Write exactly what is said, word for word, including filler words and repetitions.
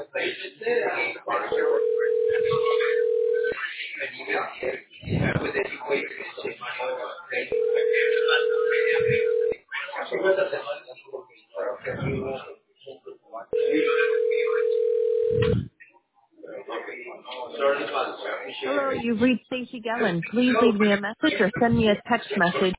Hello, you've reached Stacy Gellin. Please leave me a message or send me a text message.